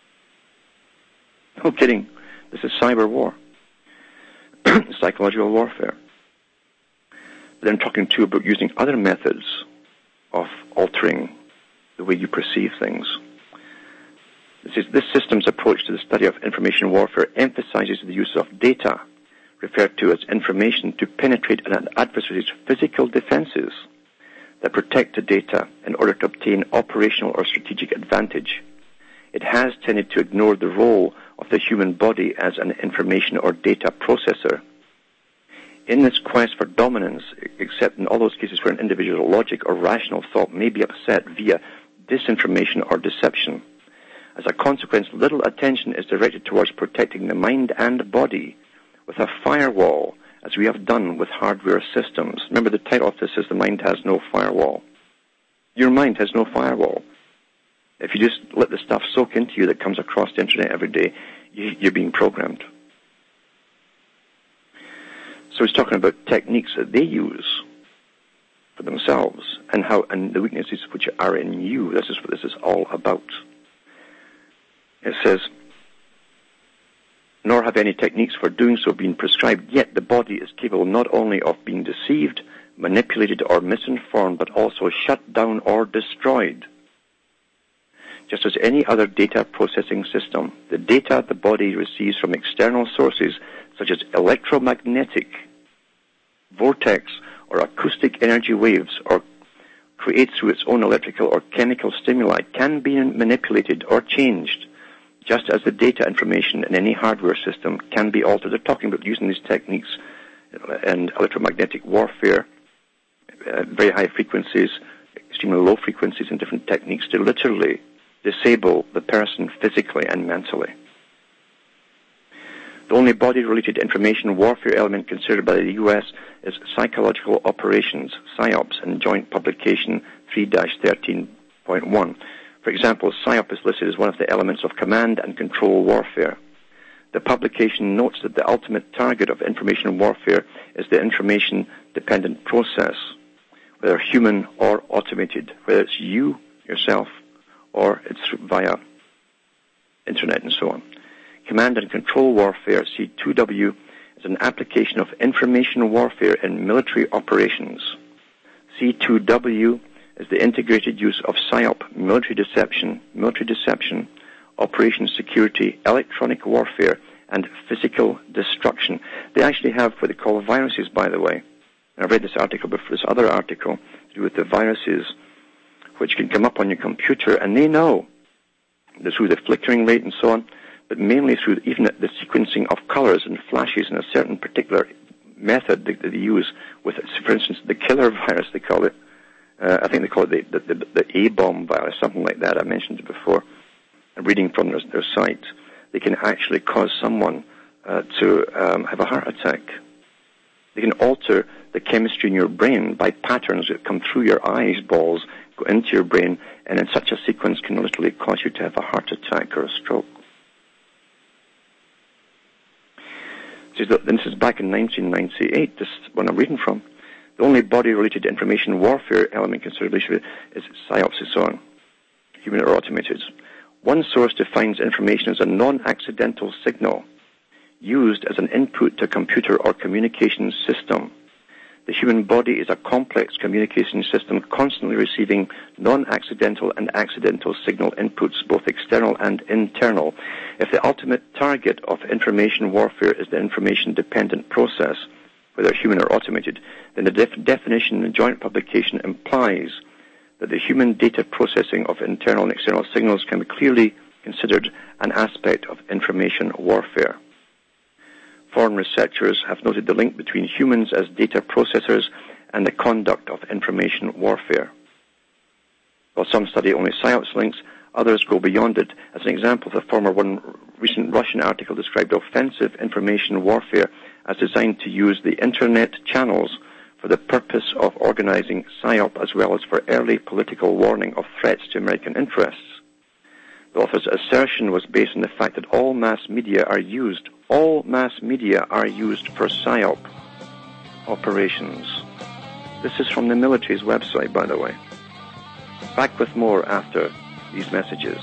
No kidding. This is cyber war. Psychological warfare. But I'm talking too about using other methods of altering the way you perceive things. This system's approach to the study of information warfare emphasizes the use of data, referred to as information, to penetrate an adversary's physical defenses that protect the data in order to obtain operational or strategic advantage. It has tended to ignore the role of the human body as an information or data processor. In this quest for dominance, except in all those cases where an individual's logic or rational thought may be upset via disinformation or deception. As a consequence, little attention is directed towards protecting the mind and body with a firewall, as we have done with hardware systems. Remember, the title of this is The Mind Has No Firewall. Your mind has no firewall. If you just let the stuff soak into you that comes across the internet every day, you're being programmed. So he's talking about techniques that they use for themselves and the weaknesses which are in you. This is what this is all about. It says, nor have any techniques for doing so been prescribed, yet the body is capable not only of being deceived, manipulated, or misinformed, but also shut down or destroyed. Just as any other data processing system, the data the body receives from external sources, such as electromagnetic, vortex, or acoustic energy waves, or creates through its own electrical or chemical stimuli, can be manipulated or changed, just as the data information in any hardware system can be altered. They're talking about using these techniques and electromagnetic warfare, very high frequencies, extremely low frequencies, and different techniques to literally disable the person physically and mentally. The only body-related information warfare element considered by the U.S. is psychological operations, PSYOPs, in Joint Publication 3-13.1. For example, PSYOP is listed as one of the elements of command and control warfare. The publication notes that the ultimate target of information warfare is the information-dependent process, whether human or automated, whether it's you, yourself, or it's via internet and so on. Command and control warfare, C2W, is an application of information warfare in military operations. C2W is the integrated use of PSYOP, military deception, operation security, electronic warfare, and physical destruction. They actually have what they call viruses, by the way. I've read this article before, this other article to do with the viruses, which can come up on your computer, and they know through the flickering rate and so on, but mainly through even the sequencing of colors and flashes in a certain particular method that they use with, for instance, the killer virus, they call it. I think they call it the A-bomb virus, something like that. I mentioned it before. Reading from their site, they can actually cause someone to have a heart attack. They can alter the chemistry in your brain by patterns that come through your eyes balls, go into your brain, and in such a sequence can literally cause you to have a heart attack or a stroke. This is back in 1998, this one I'm reading from. The only body-related information warfare element considered is PSYOPs and so on, human or automated. One source defines information as a non-accidental signal used as an input to a computer or communication system. The human body is a complex communication system constantly receiving non-accidental and accidental signal inputs, both external and internal. If the ultimate target of information warfare is the information-dependent process, whether human or automated, then the definition in the joint publication implies that the human data processing of internal and external signals can be clearly considered an aspect of information warfare. Foreign researchers have noted the link between humans as data processors and the conduct of information warfare. While some study only PSYOPs links, others go beyond it. As an example, the former one recent Russian article described offensive information warfare as designed to use the internet channels for the purpose of organizing PSYOP as well as for early political warning of threats to American interests. The author's assertion was based on the fact that all mass media are used for PSYOP operations. This is from the military's website, by the way. Back with more after these messages.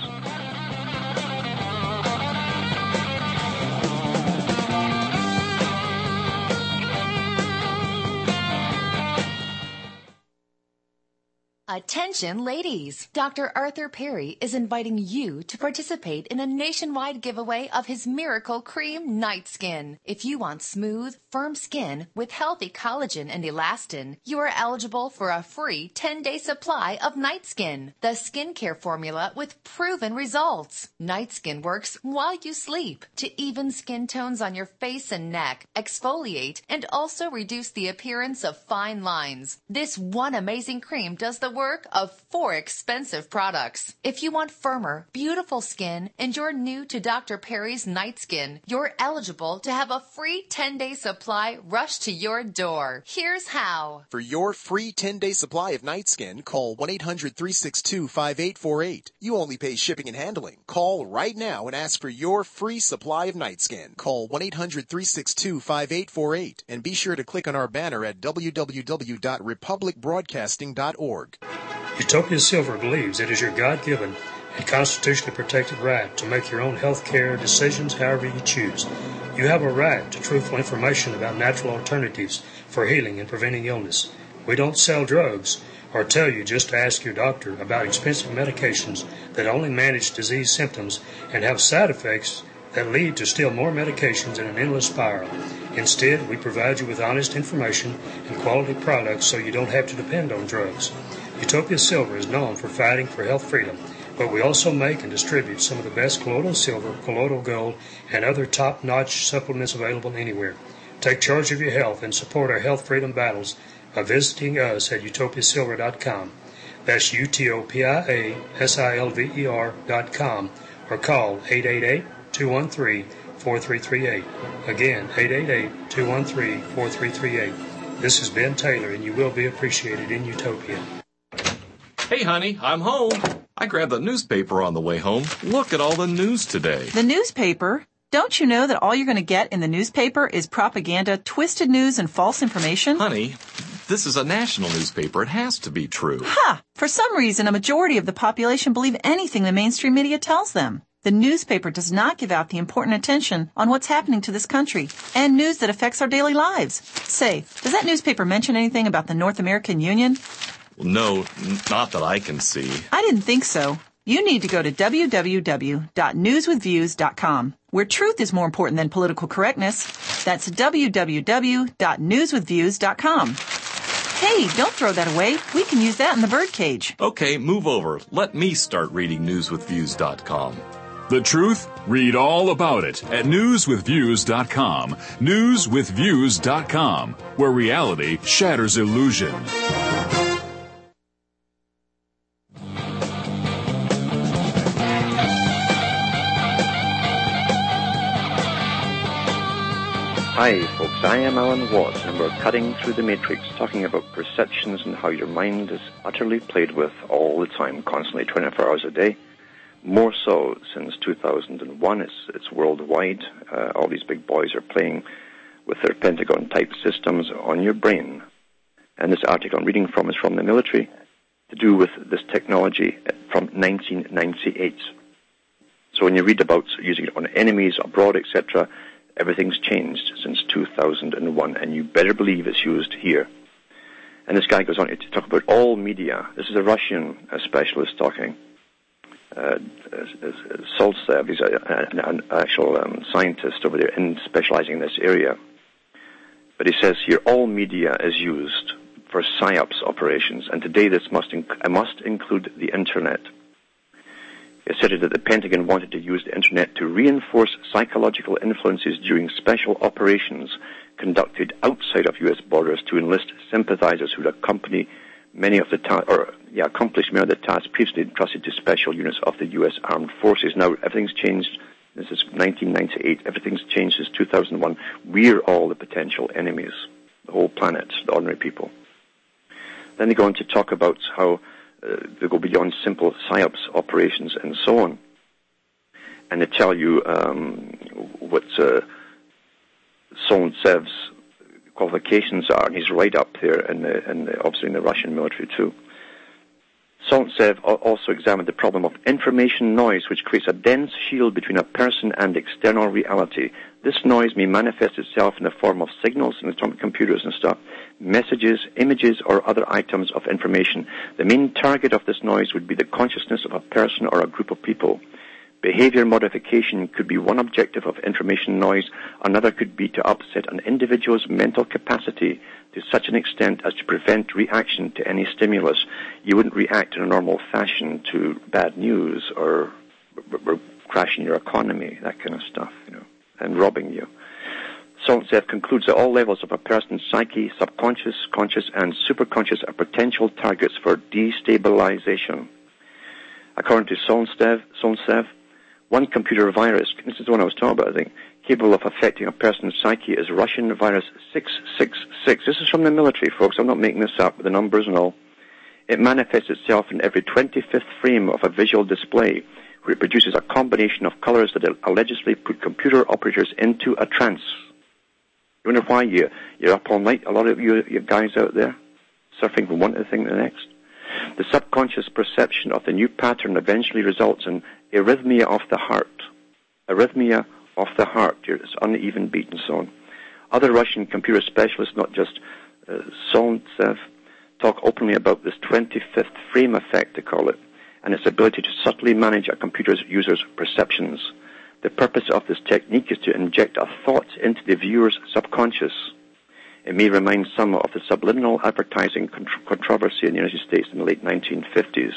Attention ladies! Dr. Arthur Perry is inviting you to participate in a nationwide giveaway of his Miracle Cream Night Skin. If you want smooth, firm skin with healthy collagen and elastin, you are eligible for a free 10-day supply of Night Skin, the skincare formula with proven results. Night Skin works while you sleep to even skin tones on your face and neck, exfoliate, and also reduce the appearance of fine lines. This one amazing cream does the work of 4 expensive products. If you want firmer, beautiful skin and you're new to Dr. Perry's Night Skin, you're eligible to have a free 10-day supply rushed to your door. Here's how.
For your free 10-day supply of Night Skin, call 1-800-362-5848. You only pay shipping and handling. Call right now and ask for your free supply of Night Skin. Call 1-800-362-5848 and be sure to click on our banner at www.republicbroadcasting.org.
Utopia Silver believes it is your God-given and constitutionally protected right to make your own health care decisions however you choose. You have a right to truthful information about natural alternatives for healing and preventing illness. We don't sell drugs or tell you just to ask your doctor about expensive medications that only manage disease symptoms and have side effects that lead to still more medications in an endless spiral. Instead, we provide you with honest information and quality products so you don't have to depend on drugs. Utopia Silver is known for fighting for health freedom, but we also make and distribute some of the best colloidal silver, colloidal gold, and other top-notch supplements available anywhere. Take charge of your health and support our health freedom battles by visiting us at utopiasilver.com. That's utopiasilver.com or call 888-213-4338. Again, 888-213-4338. This is Ben Taylor, and you will be appreciated in Utopia.
Hey, honey, I'm home. I grabbed the newspaper on the way home. Look at all the news today.
The newspaper? Don't you know that all you're going to get in the newspaper is propaganda, twisted news, and false information?
Honey, this is a national newspaper. It has to be true.
Ha! For some reason, a majority of the population believe anything the mainstream media tells them. The newspaper does not give out the important attention on what's happening to this country and news that affects our daily lives. Say, does that newspaper mention anything about the North American Union?
No, not that I can see.
I didn't think so. You need to go to www.newswithviews.com, where truth is more important than political correctness. That's www.newswithviews.com. Hey, don't throw that away. We can use that in the birdcage.
Okay, move over. Let me start reading newswithviews.com.
The truth? Read all about it at newswithviews.com. Newswithviews.com, where reality shatters illusion.
Hi, folks. I am Alan Watts, and we're cutting through the matrix, talking about perceptions and how your mind is utterly played with all the time, constantly, 24 hours a day. More so since 2001. It's worldwide. All these big boys are playing with their Pentagon-type systems on your brain. And this article I'm reading from is from the military, to do with this technology from 1998. So when you read about using it on enemies abroad, etc., everything's changed since 2001, and you better believe it's used here. And this guy goes on to talk about all media. This is a Russian specialist talking. Soltsev. He's an actual scientist over there specializing in this area. But he says here, all media is used for PSYOPs operations, and today this must include the Internet. He said that the Pentagon wanted to use the Internet to reinforce psychological influences during special operations conducted outside of U.S. borders to enlist sympathizers who would accomplish many of the tasks previously entrusted to special units of the U.S. Armed Forces. Now, everything's changed. This is 1998. Everything's changed since 2001. We're all the potential enemies, the whole planet, the ordinary people. Then they go on to talk about how they go beyond simple PSYOPs operations and so on. And they tell you what Solontsev's qualifications are, and he's right up there, and obviously in the Russian military too. Solntsev also examined the problem of information noise, which creates a dense shield between a person and external reality. This noise may manifest itself in the form of signals in atomic computers and stuff, messages, images, or other items of information. The main target of this noise would be the consciousness of a person or a group of people. Behavior modification could be one objective of information noise. Another could be to upset an individual's mental capacity to such an extent as to prevent reaction to any stimulus. You wouldn't react in a normal fashion to bad news or crashing your economy, that kind of stuff, and robbing you. Solntsev concludes that all levels of a person's psyche, subconscious, conscious, and superconscious are potential targets for destabilization. According to Solntsev, one computer virus, this is the one I was talking about, I think, capable of affecting a person's psyche is Russian virus 666. This is from the military, folks. I'm not making this up with the numbers and all. It manifests itself in every 25th frame of a visual display, where it produces a combination of colors that allegedly put computer operators into a trance. You wonder why you're up all night, a lot of you guys out there, surfing from one thing to the next? The subconscious perception of the new pattern eventually results in arrhythmia of the heart. Arrhythmia of the heart, it's uneven beat and so on. Other Russian computer specialists, not just Solntsev, talk openly about this 25th frame effect, they call it, and its ability to subtly manage a computer user's perceptions. The purpose of this technique is to inject a thought into the viewer's subconscious. It may remind some of the subliminal advertising controversy in the United States in the late 1950s.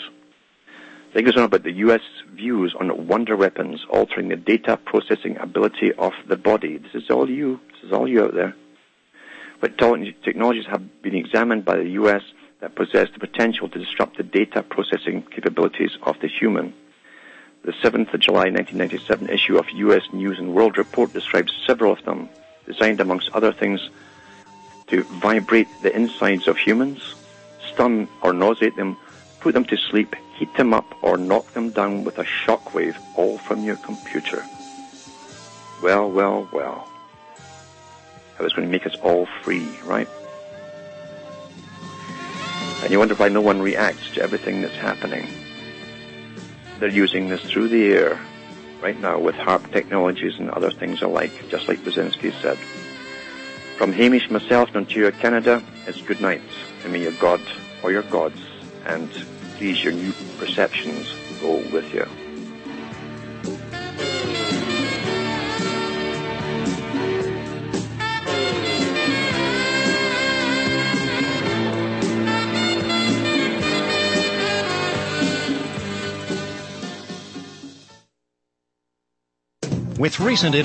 It goes on about the U.S. views on wonder weapons altering the data processing ability of the body. This is all you out there. But technologies have been examined by the U.S. that possess the potential to disrupt the data processing capabilities of the human. The 7th of July 1997 issue of U.S. News and World Report describes several of them, designed amongst other things to vibrate the insides of humans, stun or nauseate them, put them to sleep, heat them up, or knock them down with a shockwave, all from your computer. Well. How it's going to make us all free, right? And you wonder why no one reacts to everything that's happening. They're using this through the air right now with HARP technologies and other things alike, just like Brzezinski said. From Hamish, myself, in Ontario, Canada, it's good night. And may your God or your gods and please your new perceptions go with you.
With recent